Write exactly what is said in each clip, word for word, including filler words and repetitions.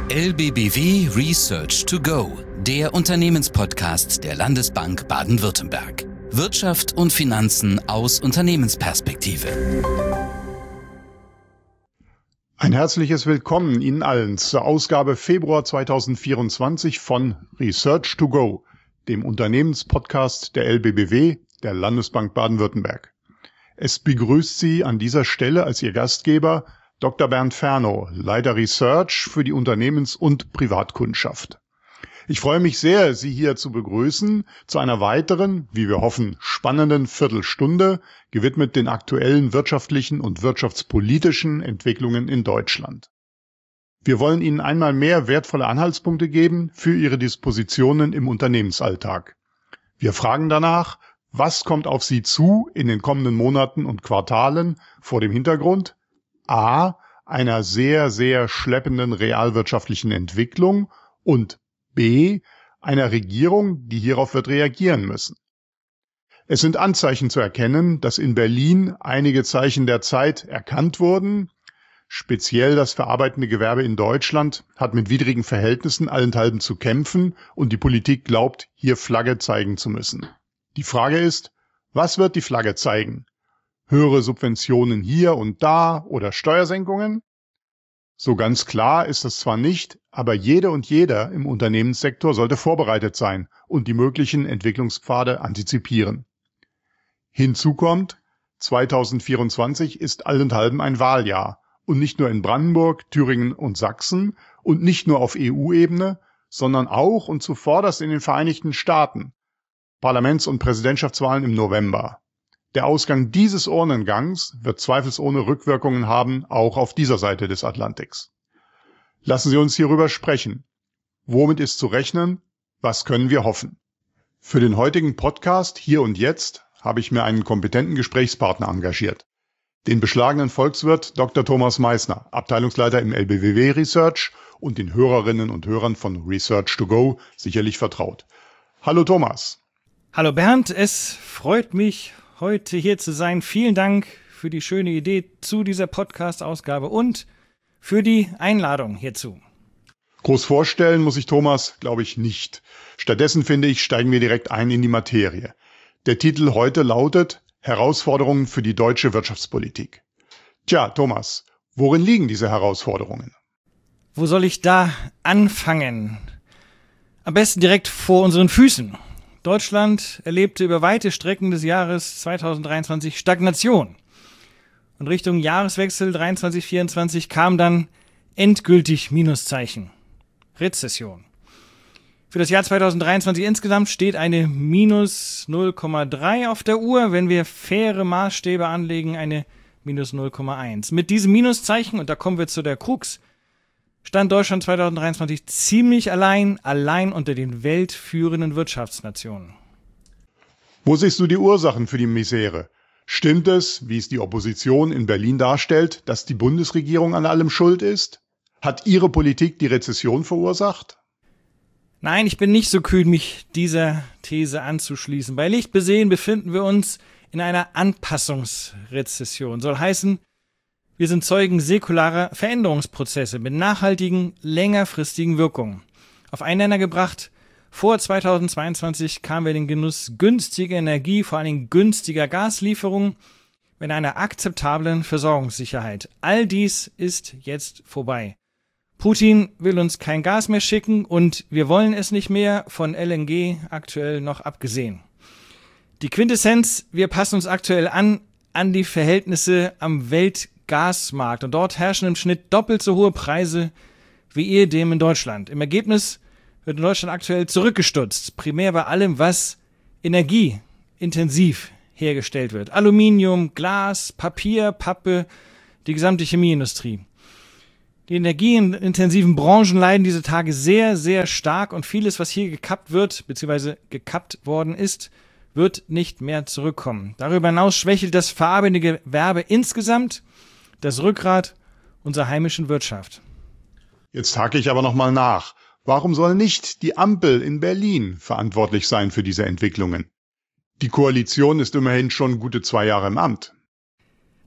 L B B W Research to Go, der Unternehmenspodcast der Landesbank Baden-Württemberg. Wirtschaft und Finanzen aus Unternehmensperspektive. Ein herzliches Willkommen Ihnen allen zur Ausgabe Februar zweitausendvierundzwanzig von Research to Go, dem Unternehmenspodcast der L B B W, der Landesbank Baden-Württemberg. Es begrüßt Sie an dieser Stelle als Ihr Gastgeber Doktor Bernd Fernow, Leiter Research für die Unternehmens- und Privatkundschaft. Ich freue mich sehr, Sie hier zu begrüßen zu einer weiteren, wie wir hoffen, spannenden Viertelstunde, gewidmet den aktuellen wirtschaftlichen und wirtschaftspolitischen Entwicklungen in Deutschland. Wir wollen Ihnen einmal mehr wertvolle Anhaltspunkte geben für Ihre Dispositionen im Unternehmensalltag. Wir fragen danach, was kommt auf Sie zu in den kommenden Monaten und Quartalen vor dem Hintergrund A. einer sehr, sehr schleppenden realwirtschaftlichen Entwicklung und B. einer Regierung, die hierauf wird reagieren müssen. Es sind Anzeichen zu erkennen, dass in Berlin einige Zeichen der Zeit erkannt wurden. Speziell das verarbeitende Gewerbe in Deutschland hat mit widrigen Verhältnissen allenthalben zu kämpfen und die Politik glaubt, hier Flagge zeigen zu müssen. Die Frage ist, was wird die Flagge zeigen? Höhere Subventionen hier und da oder Steuersenkungen? So ganz klar ist das zwar nicht, aber jede und jeder im Unternehmenssektor sollte vorbereitet sein und die möglichen Entwicklungspfade antizipieren. Hinzu kommt, zweitausendvierundzwanzig ist allenthalben ein Wahljahr und nicht nur in Brandenburg, Thüringen und Sachsen und nicht nur auf E U-Ebene, sondern auch und zuvorderst in den Vereinigten Staaten. Parlaments- und Präsidentschaftswahlen im November. Der Ausgang dieses Urnengangs wird zweifelsohne Rückwirkungen haben, auch auf dieser Seite des Atlantiks. Lassen Sie uns hierüber sprechen. Womit ist zu rechnen? Was können wir hoffen? Für den heutigen Podcast Hier und Jetzt habe ich mir einen kompetenten Gesprächspartner engagiert. Den beschlagenen Volkswirt Doktor Thomas Meissner, Abteilungsleiter im L B B W Research und den Hörerinnen und Hörern von Research to Go sicherlich vertraut. Hallo Thomas. Hallo Bernd, es freut mich, heute hier zu sein. Vielen Dank für die schöne Idee zu dieser Podcast-Ausgabe und für die Einladung hierzu. Groß vorstellen muss ich Thomas, glaube ich, nicht. Stattdessen, finde ich, steigen wir direkt ein in die Materie. Der Titel heute lautet Herausforderungen für die deutsche Wirtschaftspolitik. Tja, Thomas, worin liegen diese Herausforderungen? Wo soll ich da anfangen? Am besten direkt vor unseren Füßen. Deutschland erlebte über weite Strecken des Jahres zweitausenddreiundzwanzig Stagnation. Und Richtung Jahreswechsel dreiundzwanzig vierundzwanzig kam dann endgültig Minuszeichen. Rezession. Für das Jahr zweitausenddreiundzwanzig insgesamt steht eine minus null Komma drei auf der Uhr, wenn wir faire Maßstäbe anlegen, eine minus null Komma eins. Mit diesem Minuszeichen, und da kommen wir zu der Krux, stand Deutschland zweitausenddreiundzwanzig ziemlich allein, allein unter den weltführenden Wirtschaftsnationen. Wo siehst du die Ursachen für die Misere? Stimmt es, wie es die Opposition in Berlin darstellt, dass die Bundesregierung an allem schuld ist? Hat ihre Politik die Rezession verursacht? Nein, ich bin nicht so kühn, mich dieser These anzuschließen. Bei Licht besehen befinden wir uns in einer Anpassungsrezession. Soll heißen, wir sind Zeugen säkularer Veränderungsprozesse mit nachhaltigen, längerfristigen Wirkungen. Auf einen Nenner gebracht, vor zweitausendzweiundzwanzig kamen wir in den Genuss günstiger Energie, vor allem günstiger Gaslieferungen, mit einer akzeptablen Versorgungssicherheit. All dies ist jetzt vorbei. Putin will uns kein Gas mehr schicken und wir wollen es nicht mehr, von L N G aktuell noch abgesehen. Die Quintessenz, wir passen uns aktuell an, an die Verhältnisse am Weltgasmarkt. Gasmarkt und dort herrschen im Schnitt doppelt so hohe Preise wie ehedem in Deutschland. Im Ergebnis wird in Deutschland aktuell zurückgestutzt, primär bei allem, was energieintensiv hergestellt wird. Aluminium, Glas, Papier, Pappe, die gesamte Chemieindustrie. Die energieintensiven Branchen leiden diese Tage sehr, sehr stark und vieles, was hier gekappt wird, beziehungsweise gekappt worden ist, wird nicht mehr zurückkommen. Darüber hinaus schwächelt das verarbeitende Gewerbe insgesamt das Rückgrat unserer heimischen Wirtschaft. Jetzt hake ich aber nochmal nach. Warum soll nicht die Ampel in Berlin verantwortlich sein für diese Entwicklungen? Die Koalition ist immerhin schon gute zwei Jahre im Amt.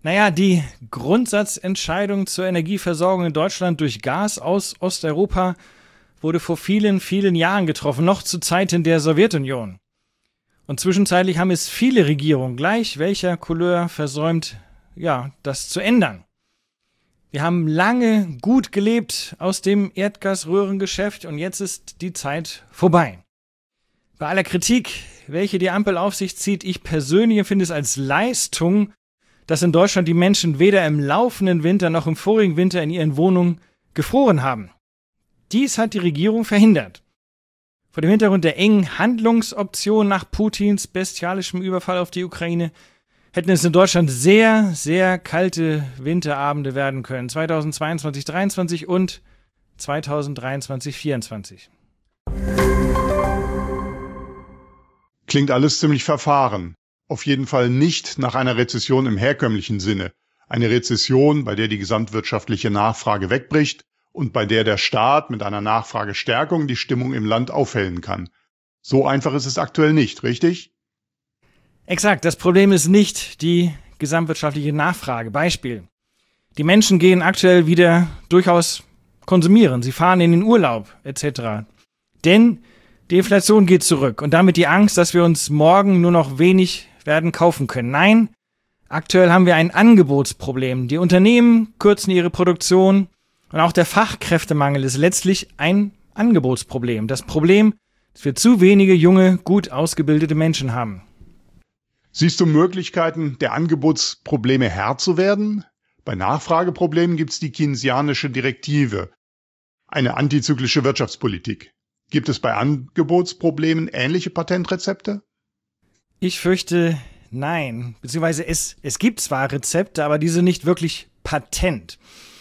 Naja, die Grundsatzentscheidung zur Energieversorgung in Deutschland durch Gas aus Osteuropa wurde vor vielen, vielen Jahren getroffen, noch zu Zeiten der Sowjetunion. Und zwischenzeitlich haben es viele Regierungen, gleich welcher Couleur, versäumt, ja, das zu ändern. Wir haben lange gut gelebt aus dem Erdgasröhrengeschäft und jetzt ist die Zeit vorbei. Bei aller Kritik, welche die Ampel auf sich zieht, ich persönlich empfinde es als Leistung, dass in Deutschland die Menschen weder im laufenden Winter noch im vorigen Winter in ihren Wohnungen gefroren haben. Dies hat die Regierung verhindert. Vor dem Hintergrund der engen Handlungsoption nach Putins bestialischem Überfall auf die Ukraine hätten es in Deutschland sehr, sehr kalte Winterabende werden können. zweitausendzweiundzwanzig dreiundzwanzig und zweitausenddreiundzwanzig vierundzwanzig. Klingt alles ziemlich verfahren. Auf jeden Fall nicht nach einer Rezession im herkömmlichen Sinne. Eine Rezession, bei der die gesamtwirtschaftliche Nachfrage wegbricht und bei der der Staat mit einer Nachfragestärkung die Stimmung im Land aufhellen kann. So einfach ist es aktuell nicht, richtig? Exakt, das Problem ist nicht die gesamtwirtschaftliche Nachfrage. Beispiel: Die Menschen gehen aktuell wieder durchaus konsumieren, sie fahren in den Urlaub et cetera. Denn die Inflation geht zurück und damit die Angst, dass wir uns morgen nur noch wenig werden kaufen können. Nein, aktuell haben wir ein Angebotsproblem. Die Unternehmen kürzen ihre Produktion und auch der Fachkräftemangel ist letztlich ein Angebotsproblem. Das Problem, dass wir zu wenige junge, gut ausgebildete Menschen haben. Siehst du Möglichkeiten, der Angebotsprobleme Herr zu werden? Bei Nachfrageproblemen gibt es die keynesianische Direktive, eine antizyklische Wirtschaftspolitik. Gibt es bei Angebotsproblemen ähnliche Patentrezepte? Ich fürchte, nein. Beziehungsweise es, es gibt zwar Rezepte, aber diese nicht wirklich patent.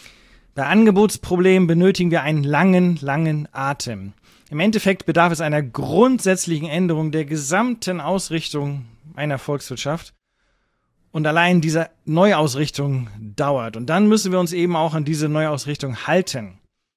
Bei Angebotsproblemen benötigen wir einen langen, langen Atem. Im Endeffekt bedarf es einer grundsätzlichen Änderung der gesamten Ausrichtung einer Volkswirtschaft. Und allein diese Neuausrichtung dauert. Und dann müssen wir uns eben auch an diese Neuausrichtung halten.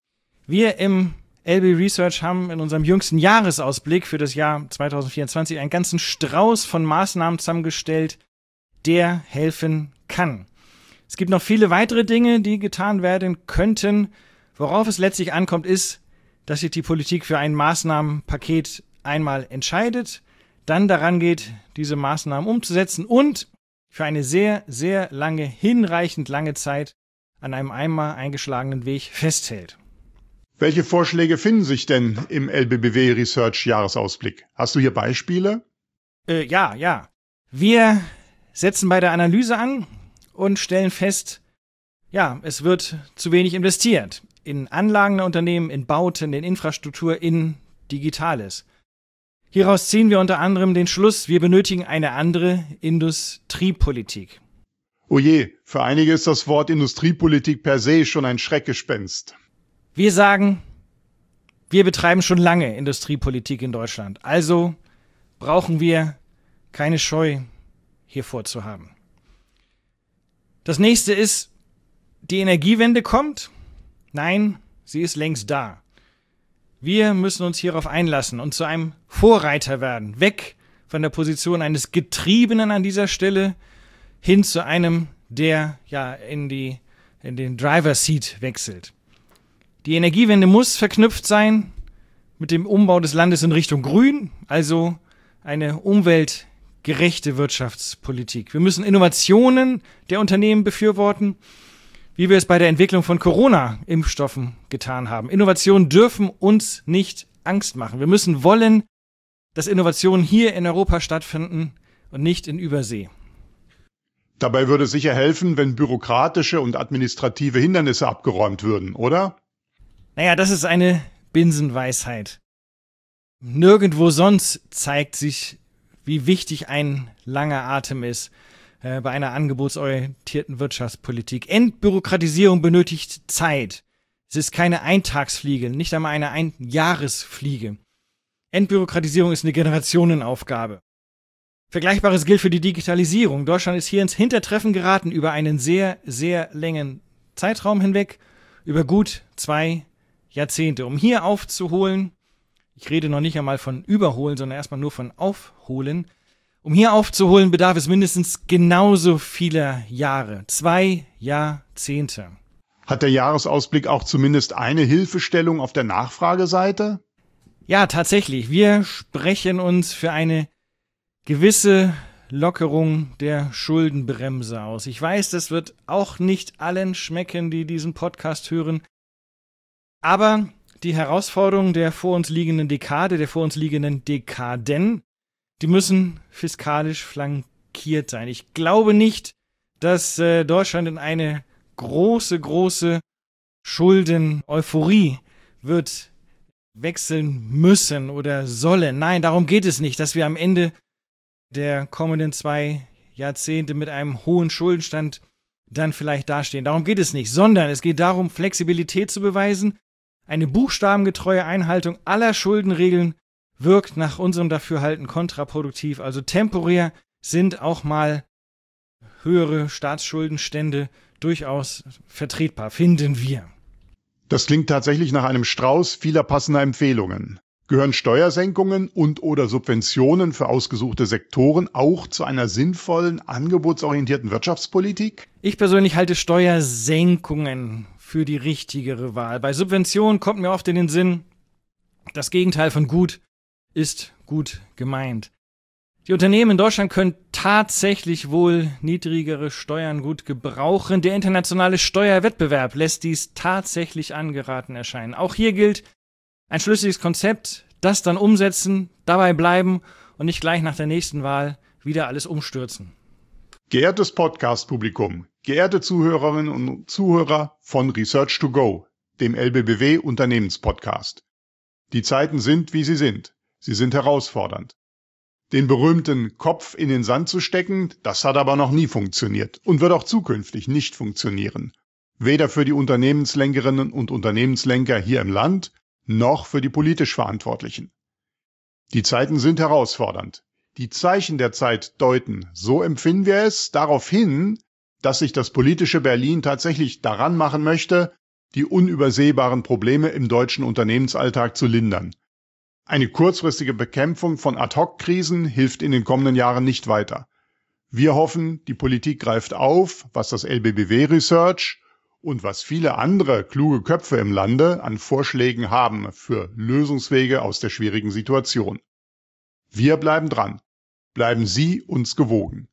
Wir im L B Research haben in unserem jüngsten Jahresausblick für das Jahr zweitausendvierundzwanzig einen ganzen Strauß von Maßnahmen zusammengestellt, der helfen kann. Es gibt noch viele weitere Dinge, die getan werden könnten. Worauf es letztlich ankommt, ist, dass sich die Politik für ein Maßnahmenpaket einmal entscheidet, dann daran geht, diese Maßnahmen umzusetzen und für eine sehr, sehr lange, hinreichend lange Zeit an einem einmal eingeschlagenen Weg festhält. Welche Vorschläge finden sich denn im L B B W Research Jahresausblick? Hast du hier Beispiele? Äh, ja, ja. Wir setzen bei der Analyse an und stellen fest, ja, es wird zu wenig investiert. In Anlagen der Unternehmen, in Bauten, in Infrastruktur, in Digitales. Hieraus ziehen wir unter anderem den Schluss, wir benötigen eine andere Industriepolitik. Oh je, für einige ist das Wort Industriepolitik per se schon ein Schreckgespenst. Wir sagen, wir betreiben schon lange Industriepolitik in Deutschland. Also brauchen wir keine Scheu hier vorzuhaben. Das nächste ist, die Energiewende kommt. Nein, sie ist längst da. Wir müssen uns hierauf einlassen und zu einem Vorreiter werden. Weg von der Position eines Getriebenen an dieser Stelle hin zu einem, der ja in die, in den Driver's Seat wechselt. Die Energiewende muss verknüpft sein mit dem Umbau des Landes in Richtung Grün, also eine umweltgerechte Wirtschaftspolitik. Wir müssen Innovationen der Unternehmen befürworten, wie wir es bei der Entwicklung von Corona-Impfstoffen getan haben. Innovationen dürfen uns nicht Angst machen. Wir müssen wollen, dass Innovationen hier in Europa stattfinden und nicht in Übersee. Dabei würde es sicher helfen, wenn bürokratische und administrative Hindernisse abgeräumt würden, oder? Naja, das ist eine Binsenweisheit. Nirgendwo sonst zeigt sich, wie wichtig ein langer Atem ist äh, bei einer angebotsorientierten Wirtschaftspolitik. Entbürokratisierung benötigt Zeit. Es ist keine Eintagsfliege, nicht einmal eine Einjahresfliege. Entbürokratisierung ist eine Generationenaufgabe. Vergleichbares gilt für die Digitalisierung. Deutschland ist hier ins Hintertreffen geraten über einen sehr, sehr langen Zeitraum hinweg, über gut zwei Jahrzehnte. Um hier aufzuholen, ich rede noch nicht einmal von Überholen, sondern erstmal nur von Aufholen, Um hier aufzuholen, bedarf es mindestens genauso vieler Jahre. Zwei Jahrzehnte. Hat der Jahresausblick auch zumindest eine Hilfestellung auf der Nachfrageseite? Ja, tatsächlich. Wir sprechen uns für eine gewisse Lockerung der Schuldenbremse aus. Ich weiß, das wird auch nicht allen schmecken, die diesen Podcast hören. Aber die Herausforderungen der vor uns liegenden Dekade, der vor uns liegenden Dekaden, die müssen fiskalisch flankiert sein. Ich glaube nicht, dass äh, Deutschland in eine große, große Schulden-Euphorie wird wechseln müssen oder sollen. Nein, darum geht es nicht, dass wir am Ende der kommenden zwei Jahrzehnte mit einem hohen Schuldenstand dann vielleicht dastehen. Darum geht es nicht, sondern es geht darum, Flexibilität zu beweisen. Eine buchstabengetreue Einhaltung aller Schuldenregeln wirkt nach unserem Dafürhalten kontraproduktiv. Also temporär sind auch mal höhere Staatsschuldenstände durchaus vertretbar, finden wir. Das klingt tatsächlich nach einem Strauß vieler passender Empfehlungen. Gehören Steuersenkungen und oder Subventionen für ausgesuchte Sektoren auch zu einer sinnvollen, angebotsorientierten Wirtschaftspolitik? Ich persönlich halte Steuersenkungen für die richtigere Wahl. Bei Subventionen kommt mir oft in den Sinn, das Gegenteil von gut ist gut gemeint. Die Unternehmen in Deutschland können tatsächlich wohl niedrigere Steuern gut gebrauchen. Der internationale Steuerwettbewerb lässt dies tatsächlich angeraten erscheinen. Auch hier gilt ein schlüssiges Konzept, das dann umsetzen, dabei bleiben und nicht gleich nach der nächsten Wahl wieder alles umstürzen. Geehrtes Podcast-Publikum, geehrte Zuhörerinnen und Zuhörer von Research to Go, dem L B B W-Unternehmenspodcast. Die Zeiten sind, wie sie sind. Sie sind herausfordernd. Den berühmten Kopf in den Sand zu stecken, das hat aber noch nie funktioniert und wird auch zukünftig nicht funktionieren. Weder für die Unternehmenslenkerinnen und Unternehmenslenker hier im Land, noch für die politisch Verantwortlichen. Die Zeiten sind herausfordernd. Die Zeichen der Zeit deuten, so empfinden wir es, darauf hin, dass sich das politische Berlin tatsächlich daran machen möchte, die unübersehbaren Probleme im deutschen Unternehmensalltag zu lindern. Eine kurzfristige Bekämpfung von Ad-Hoc-Krisen hilft in den kommenden Jahren nicht weiter. Wir hoffen, die Politik greift auf, was das L B B W Research und was viele andere kluge Köpfe im Lande an Vorschlägen haben für Lösungswege aus der schwierigen Situation. Wir bleiben dran. Bleiben Sie uns gewogen.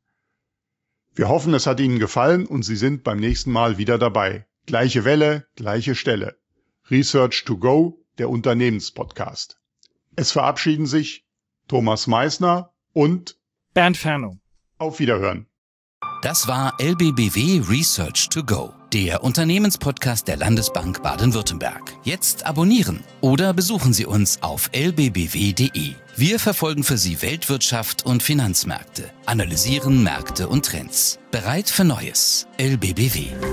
Wir hoffen, es hat Ihnen gefallen und Sie sind beim nächsten Mal wieder dabei. Gleiche Welle, gleiche Stelle. Research to Go, der Unternehmenspodcast. Es verabschieden sich Thomas Meissner und Bernd Fernow. Auf Wiederhören. Das war L B B W Research to Go, der Unternehmenspodcast der Landesbank Baden-Württemberg. Jetzt abonnieren oder besuchen Sie uns auf l b b w punkt d e. Wir verfolgen für Sie Weltwirtschaft und Finanzmärkte, analysieren Märkte und Trends. Bereit für Neues. L B B W.